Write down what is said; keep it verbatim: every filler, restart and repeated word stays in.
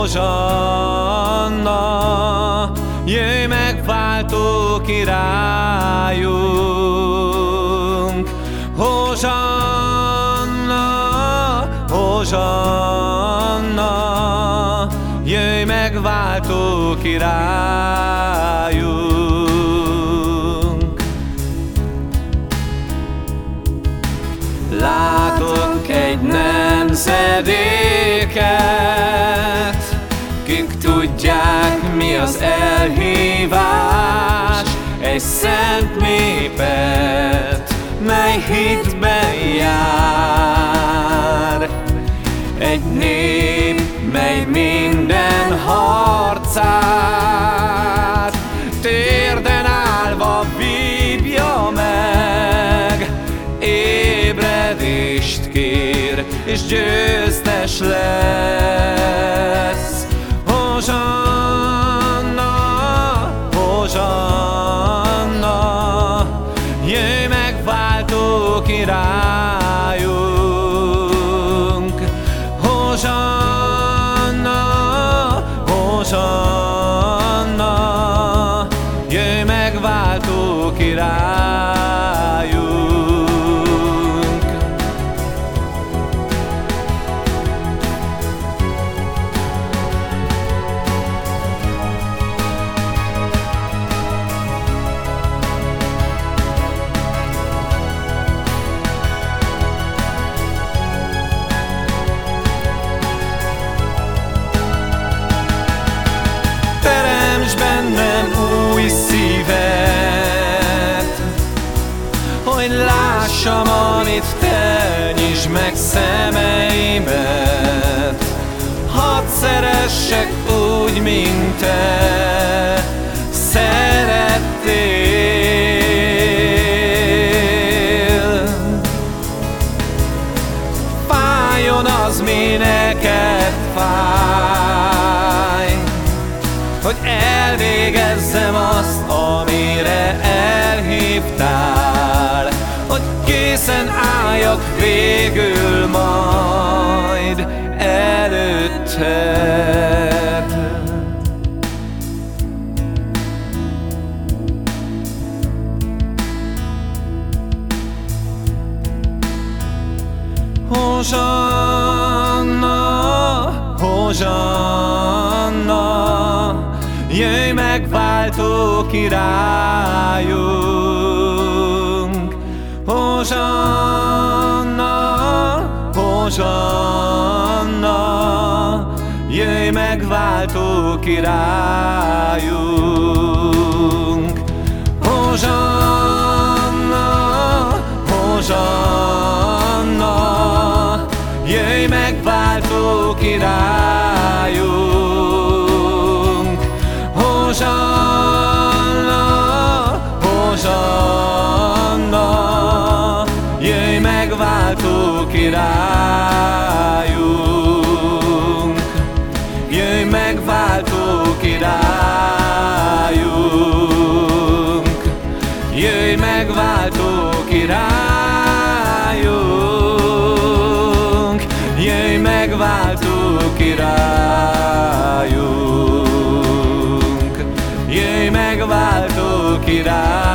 Hozsanna, jöjj megváltó királyunk. Hozsanna, hozsanna, jöjj megváltó királyunk. Látok egy nemzedéket, kik tudják, mi az elhívás, egy szent népet, mely hitben jár. Egy nép, mely minden harcát térden állva vívja meg, ébredést kér, és győztes lesz. Hozsanna, hozsanna, jöjj megváltó királyunk. Hozsanna, hozsanna, jöjj megváltó királyunk. Bennem új szívet, hogy lássam, amit te, nyisd meg szemeimet. Hadd szeressek úgy, mint te szerettél. Fájjon az, mi neked fáj, hogy elvégezzem azt, amire elhívtál, hogy készen álljak végül majd előtted. Hozsanna, hozsanna, jöjj megváltó királyunk. Hozsanna, hozsanna, jöjj megváltó királyunk. Hozsanna, hozsanna, jöjj megváltó királyunk. Hozsanna, hozsanna, jöjj megváltó királyunk. Jöjj megváltó királyunk. Jöjj megváltó királyunk. Jöjj megváltó királyunk. Jöjj megváltó királyunk.